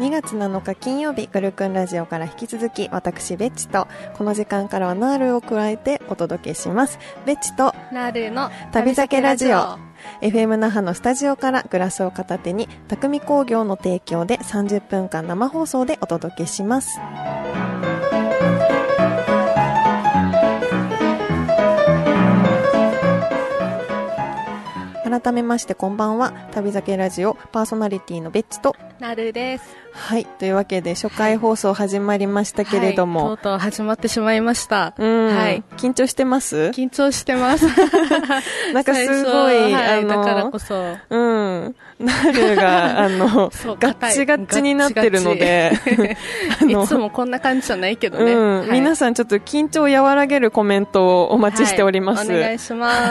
2月7日金曜日、グルクンラジオから引き続き、私ベッチとこの時間からはナールを加えてお届けします。ベッチとナールの旅酒ラジオ。FM 那覇のスタジオからグラスを片手に、匠工業の提供で30分間生放送でお届けします。改めましてこんばんは。旅酒ラジオパーソナリティのベッチとナルです。 はい、というわけで初回放送始まりましたけれども、 とうとう始まってしまいました。 はい、緊張してます？ 緊張してますなんかすごい、 だからこそナルがガッチガッチになってるのでいつもこんな感じじゃないけどね、 皆さんちょっと緊張を和らげるコメントをお待ちしております。 お願いします。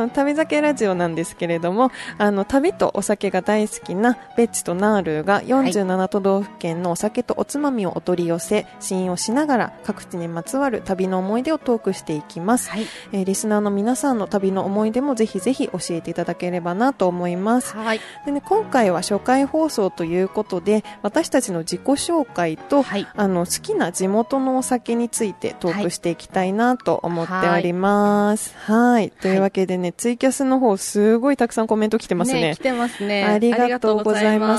旅酒ラジオなんですけれども、旅とお酒が大好きなベッチとナールが47都道府県のお酒とおつまみをお取り寄せ、試飲をしながら各地にまつわる旅の思い出をトークしていきます。リスナーの皆さんの旅の思い出もぜひぜひ教えていただければなと思います。でね、今回は初回放送ということで、私たちの自己紹介と、好きな地元のお酒についてトークしていきたいなと思っております。というわけでね、ツイキャスの方すごいたくさんコメント来てますね。 来てますね。 ありがとうございます。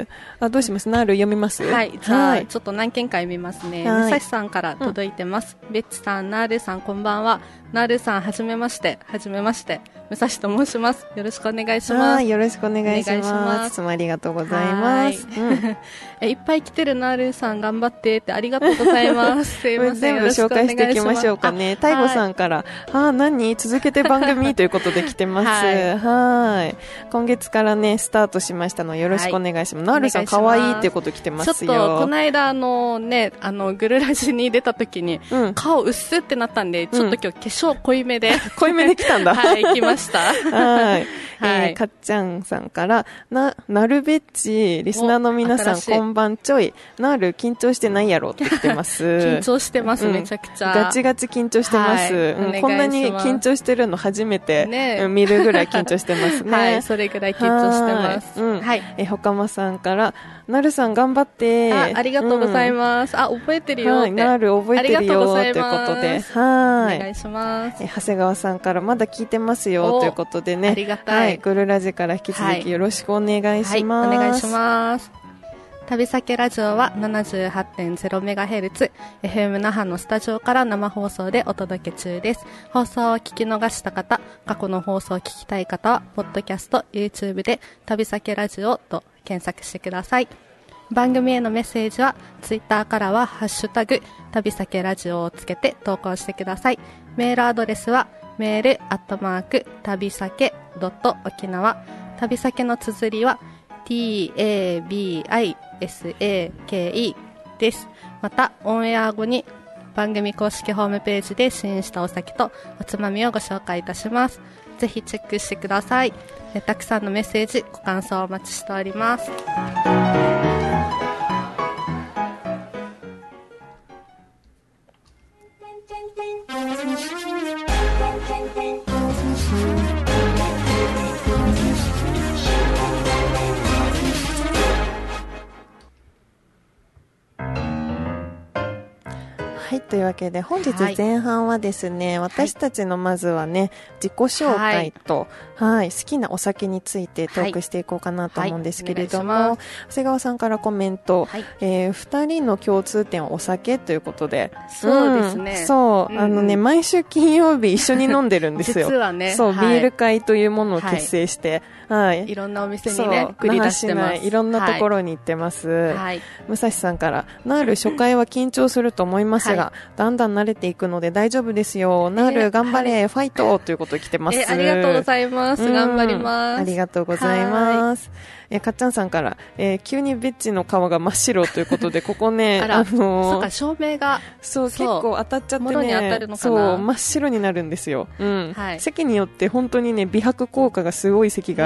どうします？ナール読みます？ じゃあちょっと何件か読みますね。武蔵さんから届いてます。ベッチさん、ナールさん、こんばんは。ナールさん、はじめまして。はじめまして。武蔵と申します。よろしくお願いします。 よろしくお願いします。いつもありがとうございます。 いっぱい来てるナールさん、頑張ってってありがとうございます。すいません。 全部紹介していきましょうかね。タイゴさんから、何続けて番組ということで来てます。今月からね、スタートしましたのでよろしくお願いします。ナールさん、可愛いっていうこと来てますよ。 ちょっと、この間グルラジに出た時に、顔薄ってなったんで、ちょっと今日化粧濃いめで。 濃いめで来たんだ。 来ました。 かっちゃんさんから、なるべっち、リスナーの皆さん、こんばんちょい。ナール、緊張してないやろって来てます。 緊張してます、めちゃくちゃ。 ガチガチ緊張してます。こんなに緊張してるの初めて見るぐらい緊張してますね。 それぐらい緊張してます。 ほかまさんから、なるさん頑張って。 ありがとうございます。覚えてるよって。 なる覚えてるよということで。 お願いします。 長谷川さんからまだ聞いてますよということでね。 ありがたい。 グルラジから引き続きよろしくお願いします。 お願いします。旅酒ラジオは 78.0MHz FM 那覇のスタジオから生放送でお届け中です。放送を聞き逃した方、過去の放送を聞きたい方はポッドキャスト、YouTube で旅酒ラジオと検索してください。番組へのメッセージはツイッターからはハッシュタグ旅酒ラジオをつけて投稿してください。メールアドレスはメール@旅酒.okinawa、旅酒の綴りは TABISAKE です。またオンエア後に番組公式ホームページで試飲したお酒とおつまみをご紹介いたします。ぜひチェックしてください。たくさんのメッセージ、ご感想をお待ちしております。 というわけで本日前半はですね、私たちのまずはね、自己紹介と、好きなお酒についてトークしていこうかなと思うんですけれども、長谷川さんからコメント、2人の共通点はお酒ということで、 そうですね。 毎週金曜日一緒に飲んでるんですよ。 実はね、 ビール会というものを結成して、 いろんなお店にね、繰り出してます。 いろんなところに行ってます。武蔵さんから、ナール初回は緊張すると思いますが、だんだん慣れていくので大丈夫ですよ。ナール頑張れ、ファイトということ来てます。 ありがとうございます。頑張ります。 ありがとうございます。かっちゃんさんから、急にベッチの顔が真っ白ということで、ここね、 そうか、照明が、 結構当たっちゃってね、真っ白になるんですよ。席によって本当にね、美白効果がすごい席があ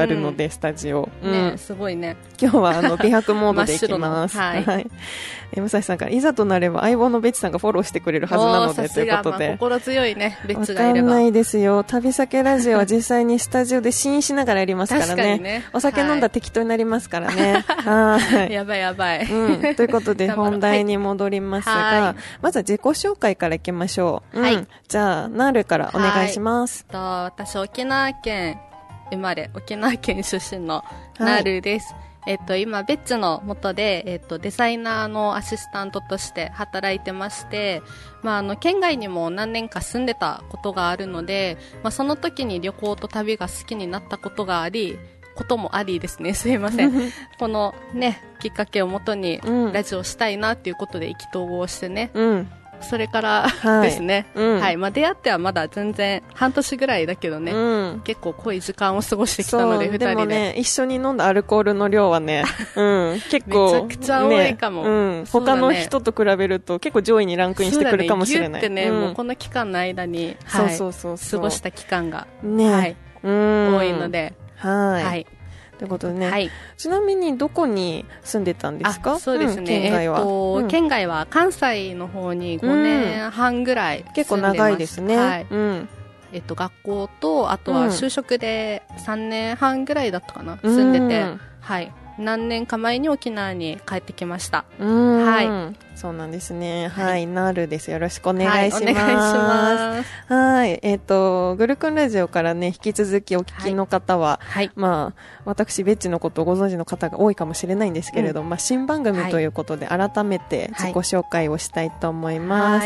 るので、スタジオ。 ね、すごいね。 今日は美白モードでいきます。 はい。 武蔵さんから、いざとなれば相棒のベッチさんがフォローしてくれるはずなので、ということで。 心強いね、ベッチがいれば。 わかんないですよ。旅先ラジオは実際にスタジオで試飲しながらやりますからね。 確かにね。 お酒飲んだら適当になりますからね。はい。 やばいやばい。 ということで、本題に戻りますが、まずは自己紹介からいきましょう。はい。じゃあ、ナールからお願いします。 私、沖縄県生まれ、沖縄県出身のナールです。今、ベッチの下で、デザイナーのアシスタントとして働いてまして、県外にも何年か住んでたことがあるので、その時に旅行と旅が好きになったこともありですね。すいません。このね、きっかけをもとに、ラジオしたいなっていうことで意気投合してね。それからですね。はい。出会ってはまだ全然半年ぐらいだけどね。結構濃い時間を過ごしてきたので、二人で。 でもね、一緒に飲んだアルコールの量はね、結構。 めちゃくちゃ多いかも。 他の人と比べると結構上位にランクインしてくるかもしれない。 そうだね。ギュってね、もうこの期間の間に、過ごした期間が、 ね、 多いので。 はい。ということでね、ちなみにどこに住んでたんですか？ そうですね、県外は。県外は関西の方に5年半ぐらい住んでます。 結構長いですね。はい。 学校と、あとは就職で3年半ぐらいだったかな、住んでて、はい。何年か前に沖縄に帰ってきました。はい。 そうなんですね。はい。ナールです。よろしくお願いします。お願いします。はい。グルクンラジオからね、引き続きお聞きの方は、私、ベッチのことをご存知の方が多いかもしれないんですけれども、新番組ということで、改めて自己紹介をしたいと思います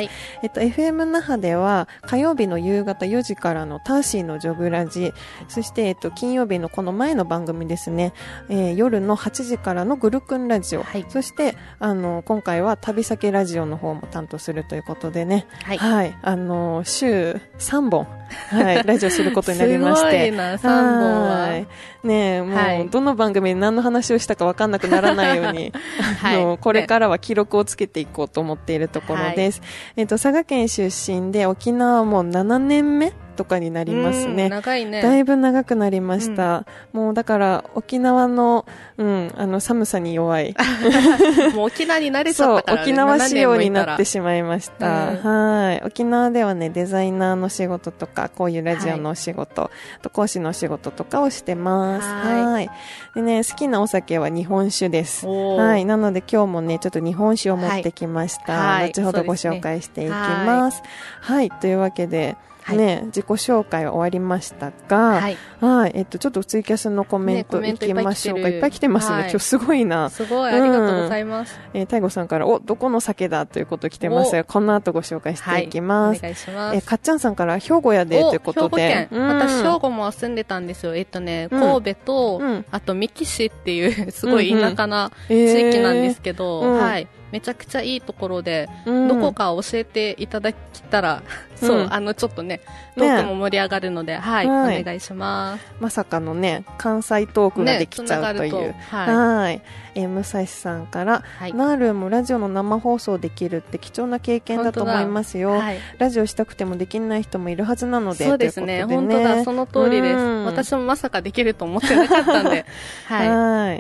。FM 那覇では、火曜日の夕方4時からのターシーのジョグラジ、そして、金曜日のこの前の番組ですね、夜の8時からのグルクンラジオ、そして、今回は旅先ラジオの方も担当するということでね、はい、週3本、はい、ラジオすることになりまして。 すごいな、3本は。 ねえ、もう、どの番組で何の話をしたか分かんなくならないように、これからは記録をつけていこうと思っているところです。佐賀県出身で、沖縄も7年目とかになりますね。 長いね。 だいぶ長くなりました。もうだから沖縄の、寒さに弱い。 もう沖縄に慣れちゃったからね。 そう、沖縄仕様になってしまいました。はい。沖縄ではね、デザイナーの仕事とか、こういうラジオのお仕事、講師のお仕事とかをしてます。はい。でね、好きなお酒は日本酒です。はい。なので今日もね、ちょっと日本酒を持ってきました。後ほどご紹介していきます。はい。というわけで、ね、自己紹介は終わりましたが、はい。ちょっとツイキャスのコメントいきましょうか。いっぱい来てますね。今日すごいな。 すごい、ありがとうございます。 大悟さんから、どこの酒だということ来てますが、この後ご紹介していきます。 お願いします。 かっちゃんさんから、兵庫やでということで。 兵庫県。私、兵庫も住んでたんですよ。神戸と、あと、三木市っていう、すごい田舎な地域なんですけど、はい。めちゃくちゃいいところで、どこか教えていただけたら、ちょっとね、トークも盛り上がるので、はい、お願いします。 まさかのね、関西トークができちゃうという。はい。武蔵さんから、ナールもラジオの生放送できるって貴重な経験だと思いますよ。ラジオしたくてもできない人もいるはずなので。 そうですね、本当だ、その通りです。私もまさかできると思ってなかったんで。 はい。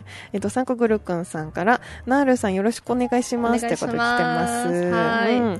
サンコグルクンさんから、ナールさんよろしくお願いしますってこと来てます。はい。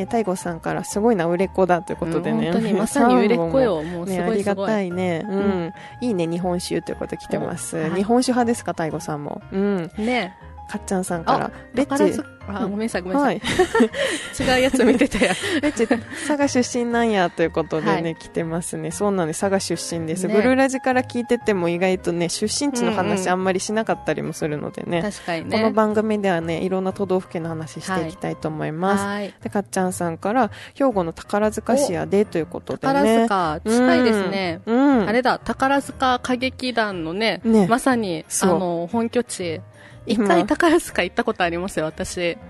タイゴさんから、すごいな、売れっ子だということでね。 本当にまさに売れっ子よ。もうすごい。 ありがたいね。いいね、日本酒ということ来てます。日本酒派ですか、タイゴさんも。 ね。 かっちゃんさんから、 ベッチ。ごめんなさい、ごめんなさい。違うやつ見てたや。 ベッチ、佐賀出身なんやということでね、来てますね。そうなんです、佐賀出身です。ブルーラジから聞いてても意外とね、出身地の話あんまりしなかったりもするのでね。 確かにね。 この番組ではね、いろんな都道府県の話していきたいと思います。で、かっちゃんさんから、兵庫の宝塚市やでということでね。 宝塚、近いですね。あれだ、宝塚歌劇団のね、まさに、本拠地。一回宝塚行ったことありますよ、私。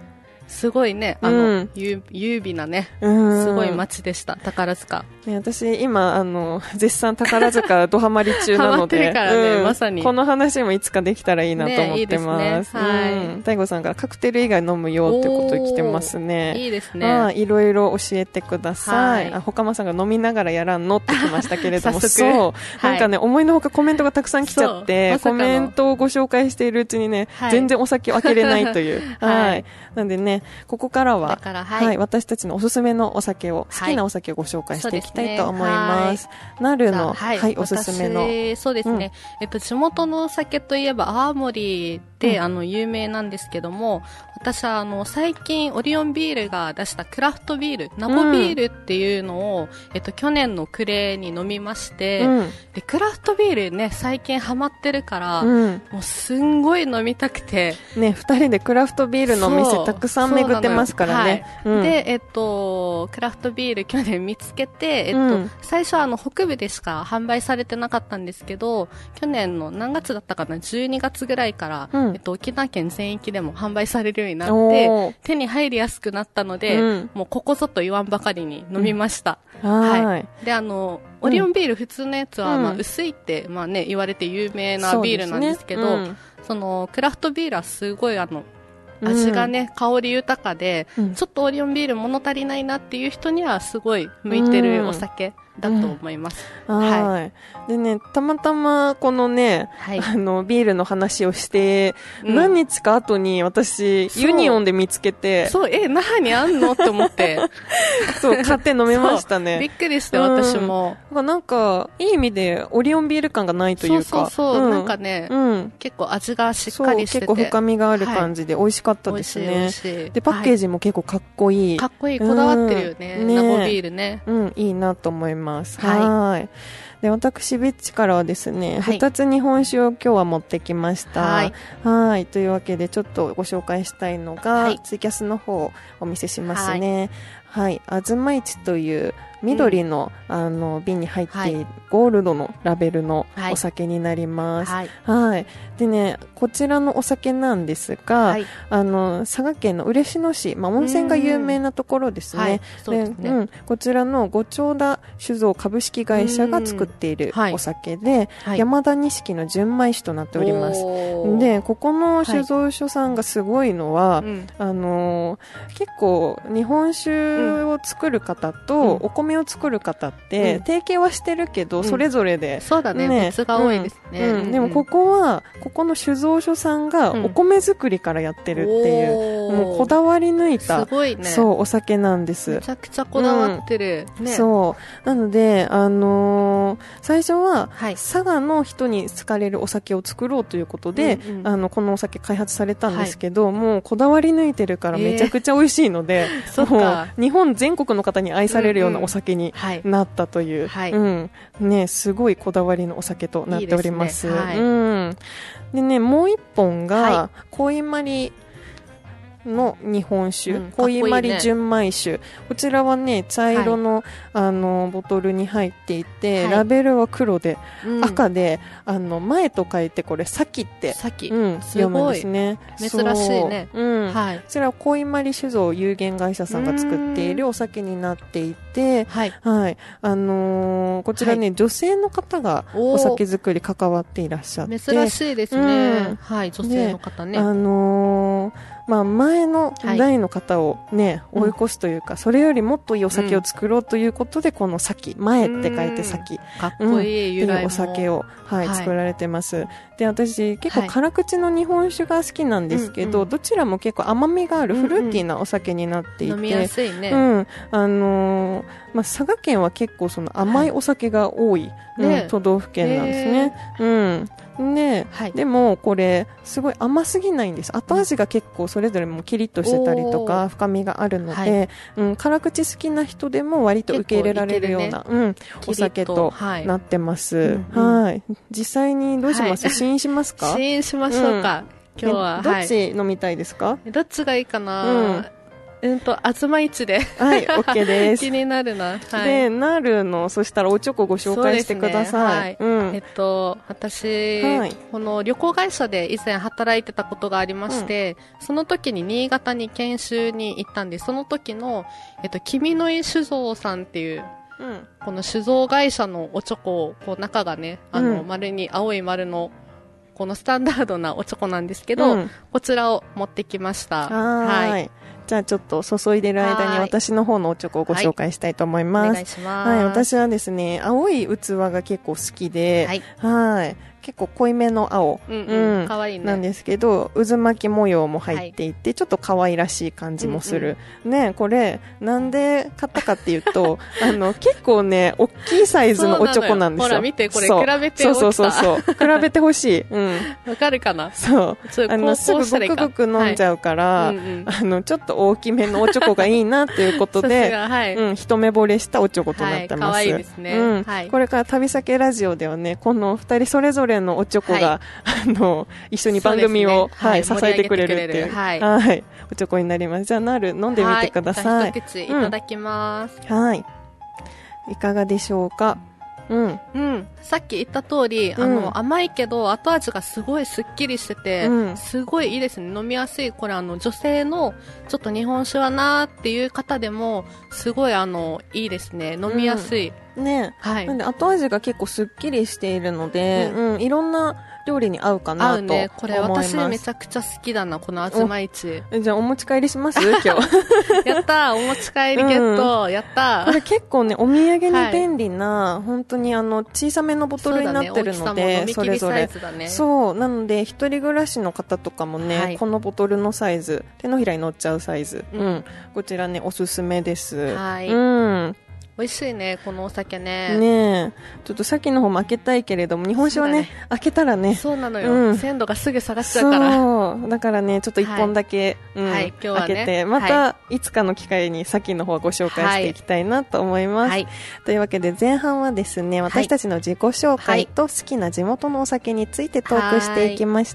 すごいね、優美なね、すごい街でした、宝塚。 ね、私、今、絶賛宝塚ドハマり中なので、 ハマってるからね、まさに。 この話もいつかできたらいいなと思ってます。ね、いいですね。はい。大悟さんからカクテル以外飲むよってこと来てますね。 いいですね。 いろいろ教えてください。ほかまさんが飲みながらやらんのって来ましたけれども、そう。なんかね、思いのほかコメントがたくさん来ちゃって、コメントをご紹介しているうちにね、全然お酒を開けれないという。はい。なんでね、ここからは、はい、私たちのおすすめのお酒を、好きなお酒をご紹介していきたいと思います。なるの、はい、おすすめの。 そうですね。地元のお酒といえば、青森で、有名なんですけども、私は、最近、オリオンビールが出したクラフトビール、ナゴビールっていうのを、去年の暮れに飲みまして、で、クラフトビールね、最近ハマってるから、もうすんごい飲みたくて。 ね、二人でクラフトビールのお店たくさん巡ってますからね。 で、クラフトビール去年見つけて、最初は北部でしか販売されてなかったんですけど、去年の何月だったかな、12月ぐらいから、沖縄県全域でも販売されるようになって、手に入りやすくなったので、もうここぞと言わんばかりに飲みました。はい。で、オリオンビール普通のやつは、まあ、薄いって、まあね、言われて有名なビールなんですけど、その、クラフトビールはすごい味がね、香り豊かで、ちょっとオリオンビール物足りないなっていう人にはすごい向いてるお酒だと思います。 はい。でね、たまたまこのね、ビールの話をして、何日か後に私、ユニオンで見つけて。 そう、那覇にあんのって思って。 そう、買って飲めましたね。 びっくりして、私も。 なんか、いい意味でオリオンビール感がないというか。 そう、なんかね、結構味がしっかりしてて。 結構深みがある感じで美味しかったですね。で、パッケージも結構かっこいい。 かっこいい、こだわってるよね。ナゴビールね。 いいなと思います。はい。で、私、ベッチからはですね、2つ日本酒を今日は持ってきました。はい。というわけで、ちょっとご紹介したいのが、ツイキャスの方をお見せしますね。はい。あずまいちという緑の、瓶に入っているゴールドのラベルのお酒になります。はい。でね、こちらのお酒なんですが、佐賀県の嬉野市、まあ、温泉が有名なところですね。こちらの五丁田酒造株式会社が作っているお酒で、山田錦の純米酒となっております。で、ここの酒造所さんがすごいのは、結構日本酒を作る方とお米を作る方って提携はしてるけど、それぞれで、 そうだね、別が多いですね。 でもここの酒造所さんがお米作りからやってるっていう、もうこだわり抜いた、 すごいね、 そう、お酒なんです。 めちゃくちゃこだわってる。 そう。なので、最初は、佐賀の人に好かれるお酒を作ろうということで、このお酒開発されたんですけど、もうこだわり抜いてるからめちゃくちゃ美味しいので、もう日本全国の方に愛されるようなお酒になったという、ね、すごいこだわりのお酒となっております。でね、もう一本が、濃いまりの日本酒、濃いまり純米酒。こちらはね、茶色の、ボトルに入っていて、ラベルは黒で、赤で、前と書いてこれ、先って、読むんですね。 珍しいね。 こちらは濃いまり酒造有限会社さんが作っているお酒になっていて、こちらね、女性の方がお酒作り関わっていらっしゃって。 珍しいですね。女性の方ね。 まあ、前の代の方をね、追い越すというか、それよりもっといいお酒を作ろうということで、この先、前って書いて先。 かっこいい由来も。 お酒を、作られてます。で、私、結構辛口の日本酒が好きなんですけど、どちらも結構甘みがあるフルーティーなお酒になっていて。 飲みやすいね。 まあ、佐賀県は結構その甘いお酒が多い、都道府県なんですね。でもこれすごい甘すぎないんです。後味が結構それぞれもキリッとしてたりとか深みがあるので、辛口好きな人でも割と受け入れられるような、お酒となってます。実際にどうします？試飲しますか？ 試飲しましょうか。今日はどっち飲みたいですか？ どっちがいいかな。 あずま市で。 はい、OK です。 気になるな。はい。 で、ナールの、そしたらおちょこご紹介してください。 そうですね、はい。私、 はい、 この旅行会社で以前働いてたことがありまして、その時に新潟に研修に行ったんで、その時の、君の井酒造さんっていう、この酒造会社のおちょこ、こう中がね、丸に青い丸の、このスタンダードなおちょこなんですけど、こちらを持ってきました。 はい。じゃあちょっと注いでる間に私の方のおちょこをご紹介したいと思います。 お願いします。 はい、私はですね、青い器が結構好きで、はい。結構濃いめの青、 かわいいね、 なんですけど、渦巻き模様も入っていて、ちょっと可愛らしい感じもする。ね、これ、なんで買ったかっていうと、結構ね、大きいサイズのおちょこなんですよ。 ほら見て、これ比べて大きさ。 そう。比べてほしい。 わかるかな？ そう。すぐごくごく飲んじゃうから、ちょっと大きめのおちょこがいいなっていうことで、一目惚れしたおちょことなってます。 可愛いですね。 これから旅先ラジオではね、この二人それぞれのおちょこが、一緒に番組を、支えてくれるっていう、おちょこになります。じゃあ、なる、飲んでみてください。 一口いただきます。 はい。いかがでしょうか？ さっき言った通り、甘いけど後味がすごいすっきりしてて、すごいいいですね。飲みやすい。これ女性のちょっと日本酒はなーっていう方でもすごいいいですね。飲みやすい。 ね、なんで後味が結構すっきりしているので、いろんな料理に合うかなと思います。合うね。 これ私めちゃくちゃ好きだな、このあずま市。 じゃあお持ち帰りします今日。 やったー、お持ち帰りゲット、やったー。 これ結構ね、お土産に便利な、本当に小さめのボトルになってるので、それぞれ。そう、なので、一人暮らしの方とかもね、このボトルのサイズ、手のひらに乗っちゃうサイズ。こちらね、おすすめです。 はい。美味しいね、このお酒ね。 ねえ。ちょっとさっきの方も開けたいけれども、日本酒はね、開けたらね。 そうなのよ。鮮度がすぐ下がっちゃうから。 そう。だからね、ちょっと一本だけ、開けて、また、いつかの機会にさっきの方ご紹介していきたいなと思います。というわけで、前半はですね、私たちの自己紹介と好きな地元のお酒についてトークしていきました。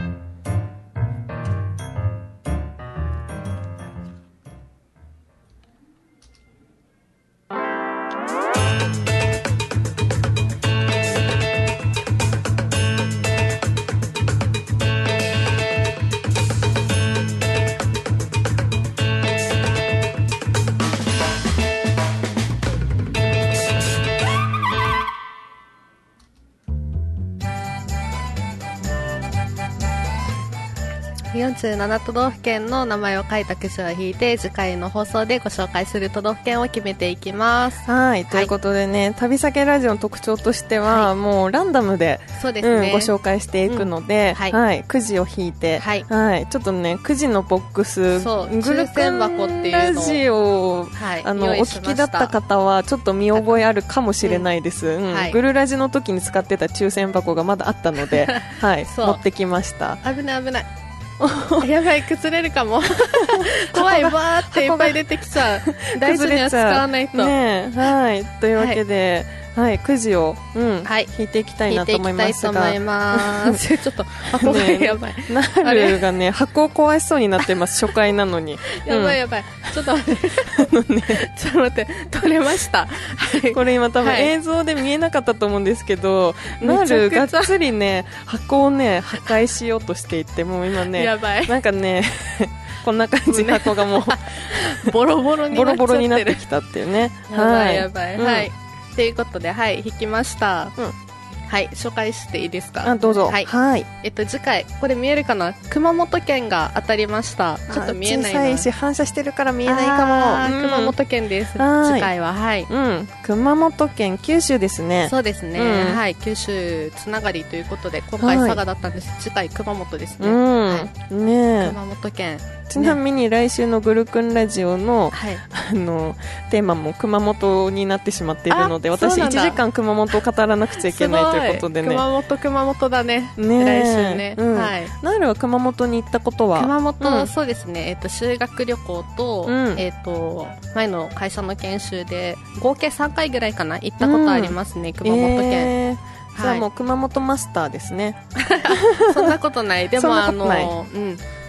47都道府県の名前を書いたくじを引いて、次回の放送でご紹介する都道府県を決めていきます。 はい。ということでね、旅先ラジオの特徴としては、もうランダムで、そうですね、ご紹介していくので、くじを引いて、ちょっとね、くじのボックス、 グルクン箱っていうのを、 ラジオを、お聞きだった方は、ちょっと見覚えあるかもしれないです。グルラジの時に使ってた抽選箱がまだあったので、持ってきました。 危ない。やばい、崩れるかも。怖い、バーっていっぱい出てきちゃう。大事には使わないと。 ね、というわけで、くじを、引いていきたいなと思いますが。 ちょっと、箱がやばい。 ナールがね、箱を壊しそうになってます、初回なのに。 やばい。ちょっと待って。ちょっと待って、取れました。 これ今多分映像で見えなかったと思うんですけど、ナールがっつりね、箱をね、破壊しようとしていて、もう今ね、なんかね、こんな感じ、箱がもう、 ボロボロになってきたっていうね。 やばい。ということで、引きました。紹介していいですか？ どうぞ。 次回、これ見えるかな？熊本県が当たりました。ちょっと見えないな。 小さいし、反射してるから見えないかも。熊本県です。次回は、 熊本県、九州ですね。 そうですね。九州つながりということで、今回佐賀だったんです。次回、熊本ですね。熊本県。 ちなみに来週のグルクンラジオの、テーマも熊本になってしまっているので、私1時間熊本を語らなくちゃいけないということでね。 熊本だね。来週ね。 ナールは熊本に行ったことは？ 熊本、そうですね。修学旅行と、前の会社の研修で、合計3回ぐらいかな、行ったことありますね、熊本県。 じゃあもう熊本マスターですね。 そんなことない。でも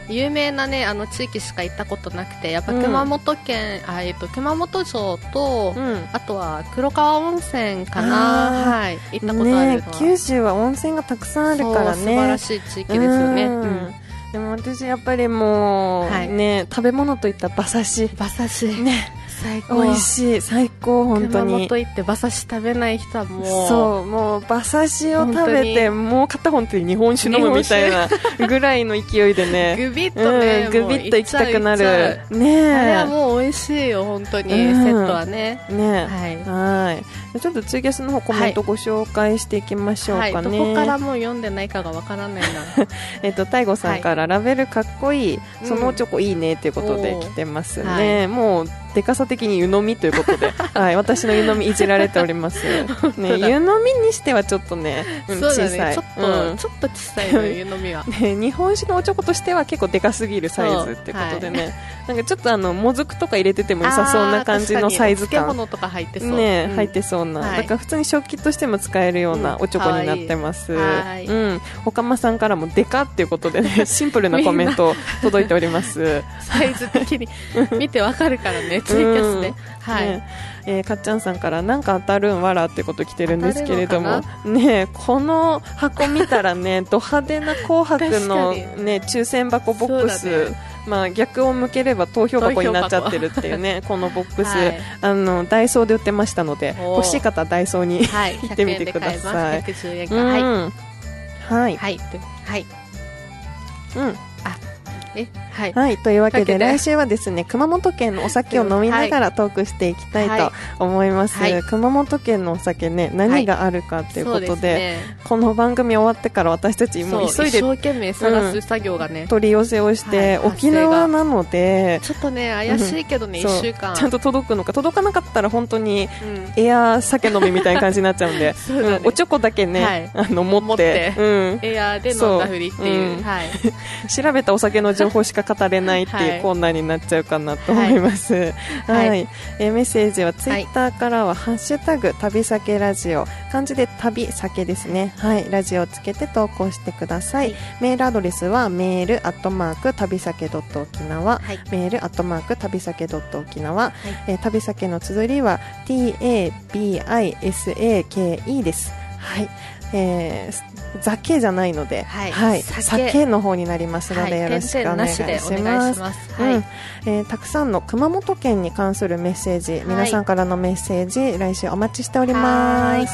有名なね、地域しか行ったことなくて、やっぱ熊本県、熊本城と、あとは黒川温泉かな、はい、行ったことあるのは、ね、 九州は温泉がたくさんあるからね、 素晴らしい地域ですよね。 でも私やっぱりもう、ね、食べ物といったら馬刺しね、 最高、 美味しい、最高、本当に。 熊本行って馬刺し食べない人はもう、 そう、もう馬刺しを食べて、もう片方で日本酒飲むみたいなぐらいの勢いでね、 グビッとね、 グビッと行きたくなるね。 あれはもう美味しいよ、本当に、セットはね。 はい。ちょっとツイキャスの方コメントご紹介していきましょうかね。 どこからもう読んでないかがわからないな。 大悟さんから、ラベルかっこいい、そのチョコいいねということで来てますね。もうでかさ的に湯飲みということで、はい、私の湯飲みいじられておりますね。湯飲みにしてはちょっとね、小さい、 ちょっと小さいの湯飲みは、 ね、日本酒のおチョコとしては結構でかすぎるサイズってことでね、なんかちょっともずくとか入れてても良さそうな感じのサイズ感、 漬物とか入ってそうね、入ってそうな、だから普通に食器としても使えるようなおチョコになってます。ほかまさんからもでかっていうことでね、シンプルなコメント届いております。 サイズ的に見てわかるからね、ツイキャスで。 かっちゃんさんからなんか当たるんわらってこと来てるんですけれどもね、この箱見たらね、ド派手な紅白の、ね、抽選箱ボックス、まあ、逆を向ければ投票箱になっちゃってるっていうねこのボックス、ダイソーで売ってましたので、欲しい方はダイソーに行ってみてください。 110円か、 はい、というわけで来週はですね、熊本県のお酒を飲みながらトークしていきたいと思います。熊本県のお酒ね、何があるかということで、この番組終わってから私たちもう急いで一生懸命探す作業がね、 取り寄せをして、沖縄なのでちょっとね怪しいけどね、1週間ちゃんと届くのか、届かなかったら本当にエア酒飲みみたいな感じになっちゃうんで、おちょこだけね、持ってエアで飲んだふりっていう、 調べたお酒の情報しか語れないっていうコーナーになっちゃうかなと思います。メッセージはツイッターからはハッシュタグ旅酒ラジオ、漢字で旅酒ですね、ラジオをつけて投稿してください。メールアドレスはメール@旅酒沖縄、メール@旅酒沖縄、旅酒の綴りは TABISAKE です。酒じゃないので、酒の方になりますのでよろしくお願いします。たくさんの熊本県に関するメッセージ、皆さんからのメッセージ来週お待ちしております。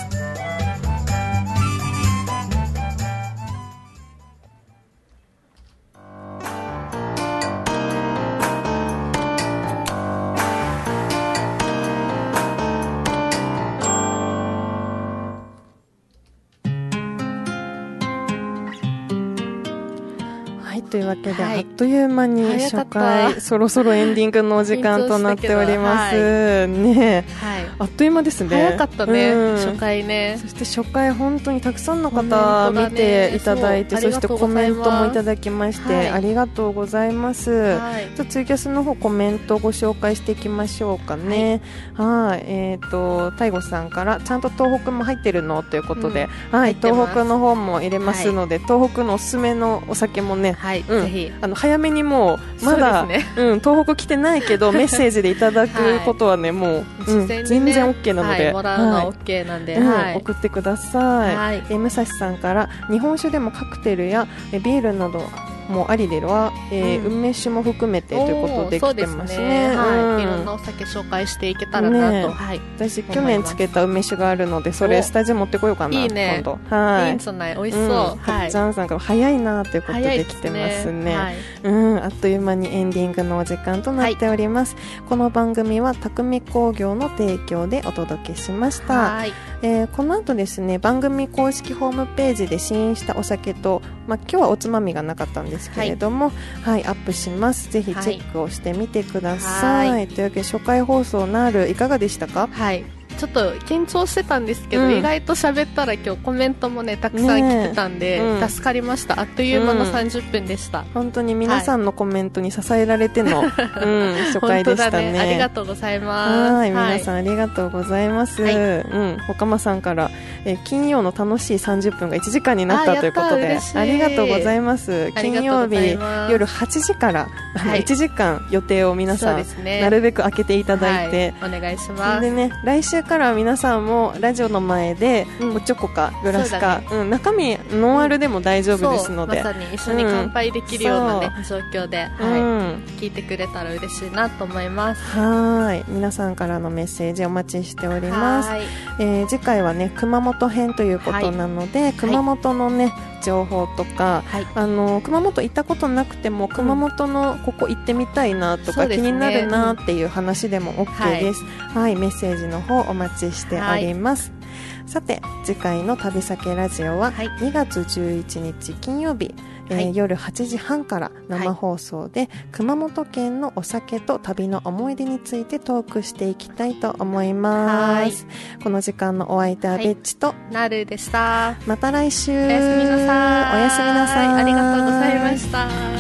というわけで、あっという間に初回そろそろエンディングのお時間となっておりますね。あっという間ですね。 早かったね、初回ね。 そして初回本当にたくさんの方見ていただいて、そしてコメントもいただきましてありがとうございます。ツイキャスの方コメントをご紹介していきましょうかね。大悟さんからちゃんと東北も入ってるのということで、東北の方も入れますので、東北のおすすめのお酒もね、ぜひ早めにもうまだ東北来てないけどメッセージでいただくことはね、もう全然 OK なので、 もらうのは OK なんで送ってください。武蔵さんから日本酒でもカクテルやビールなどもありでは、梅酒も含めてということで来てますね。 いろんなお酒紹介していけたらなと。 私去年つけた梅酒があるので、それスタジオ持ってこようかな。 いいね、 今度。いいんじゃない、美味しそう。 ジャンさんから早いなということで来てますね。あっという間にエンディングのお時間となっております。この番組は匠工業の提供でお届けしました。この後ですね、番組公式ホームページで試飲したお酒と、今日はおつまみがなかったんですけれども、アップします。ぜひチェックをしてみてください。というわけで初回放送なるいかがでしたか？ ちょっと緊張してたんですけど、意外と喋ったら今日コメントもねたくさん来てたんで、助かりました。あっという間の30分でした。 本当に皆さんのコメントに支えられての、初回でしたね。 ありがとうございます。 皆さんありがとうございます。ほかまさんから金曜の楽しい30分が1時間になったということで、ありがとうございます。金曜日夜8時から1時間予定を皆さん、なるべく開けていただいて、 お願いします。 でね、来週からは皆さんもラジオの前でおチョコかグラスか、中身ノンアルでも大丈夫ですので、 まさに一緒に乾杯できるようなね、状況で、聞いてくれたら嬉しいなと思います。 皆さんからのメッセージお待ちしております。次回はね、熊本編ということなので、熊本のね、情報とか、熊本行ったことなくても熊本のここ行ってみたいなとか、気になるなっていう話でも OK です。メッセージの方お待ちしております。さて、次回の旅先ラジオは2月11日金曜日、夜8時半から生放送で、熊本県のお酒と旅の思い出についてトークしていきたいと思います。この時間のお相手はベッチとなるでした。 また来週。 おやすみなさい。 おやすみなさい。 ありがとうございました。